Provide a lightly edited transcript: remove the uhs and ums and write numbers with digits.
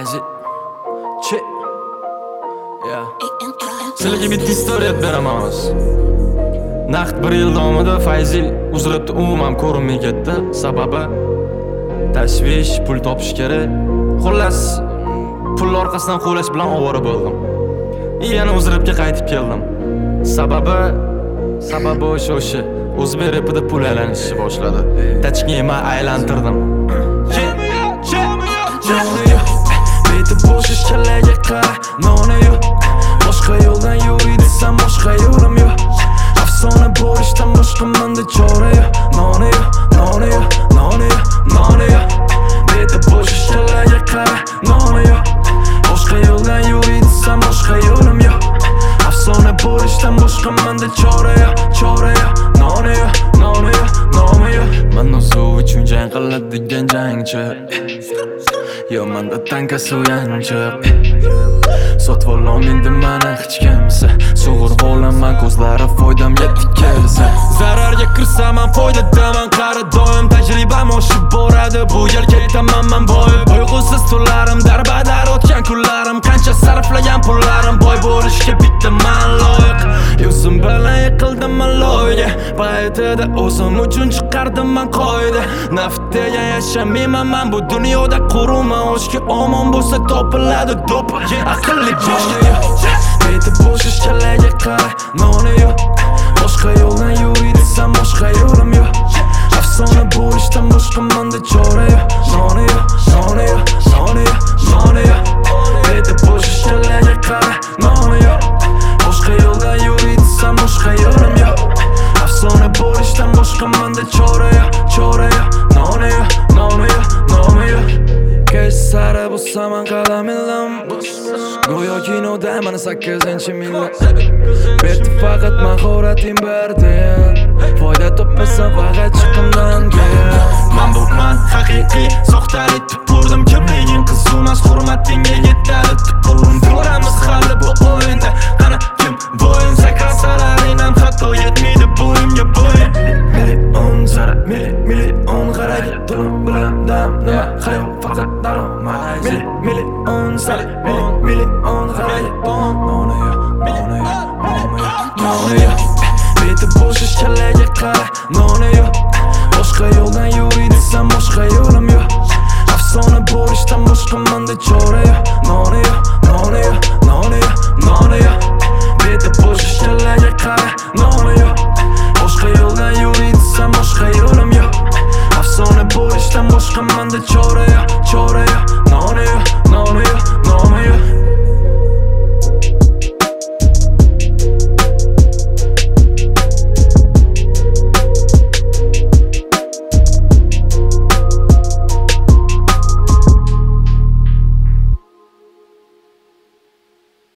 Fayzi Che Ya Sizlarga bitta istoriya beramiz. Naqd 1 yil davomida Fayzil uzratda umuman ko'rinmay ketdi. Sababi tashvish, pul topish kerak. Xullas, pul orqasidan qo'llash bilan ovora bo'ldim. Yana uzratga qaytib keldim. Sababi o'sha o'zbek rapida pul aylanishni boshladi. Tachkima aylantirdim. Beti bo'sh kallaga qara, noni yo'q. Boshqa yo'ldan yuriy desam boshqa yo'lim yo'q. Afsona bo'lishdan boshqa menda chora yo'q. Noni yo'q, noni yo'q, noni yo'q, noni yo'q. Beti bo'sh kallaga qara, noni yo'q. Boshqa yo'ldan yuriy desam boshqa yo'lim yo'q. Afsona bo'lishdan boshqa menda chora yo'q, chora yo'q. Noni yo'q, noni yo'q, noni yo'q. Men o'zim uchun jang qiladigan jangchi. Yo manda tanka suyanchiq. Sotib ololmaydi mana hech kimsa. Sug'urib olaman ko'zlari foydam yetib kelsa. Zararga kirsam ham foydadaman. Qari doim tajribam oshib boradi. Bu yil ketaman men boy. Uyqusiz tunlarim darbadar o'tgan kunlarim. Qancha sarflagan pullarim. Boy bo'lishga bitta men loyiq. Yuzim bilan yiqildim men loyga. Paytida o'zim uchun chiqardim men qoida. Naftga yashamayman men bu dunyoda quruman. Oshga omon bo'lsa topiladi do'p. Aqlli boshqa yo'q. Beti bo'sh kallaga qara, noni yo'q. Boshqa yo'ldan yuriy desam boshqa yo'lim yo'q. Afsona bo'lishdan boshqa menda chora yo'q. Noni yo'q, noni yo'q, noni yo'q, noni yo'q. Beti bo'sh kallaga qara, noni yo'q. Boshqa yo'ldan yuriy desam boshqa yo'lim yo'q. Afsona bo'lishdan boshqa menda chora yo'q, chora yo'q. Noni yo'q, noni yo'q, noni yo'q. Kech sari bo'lsam qadam ildim. Go'yo kinoda mana 8-millat. Berdi faqat mahoratim berdi. Foyda topmasam faqat chiqimdan kel. Men bo'man haqiqiy, soxtalik tupurdim. Kimliging qizumas, hurmatingga yetadi tupurim. Ko'ramiz hali bu o'yinda. Qani kim bo'yin sakrasalaring ham hatto yetmaydi bo'yimga bo'yin. Million sara, million qaraydi. Turum bilan dam nima hayot faqat daromad. Million sara, million qaraydi. Noni yo'q, noni yo'q, noni yo'q, noni yo'q. Beti bo'sh kallaga qara, noni yo'q. Boshqa yo'ldan yuriy desam boshqa yo'lim yo'q. Afsona bo'lishdan boshqa menda chora yo'q. Noni yo'q, noni yo'q, noni yo'q, noni yo'q. Beti bo'sh kallaga qara, noni yo'q. Boshqa yo'ldan yuriy desam boshqa yo'lim yo'q. Afsona bo'lishdan boshqa menda chora yo'q.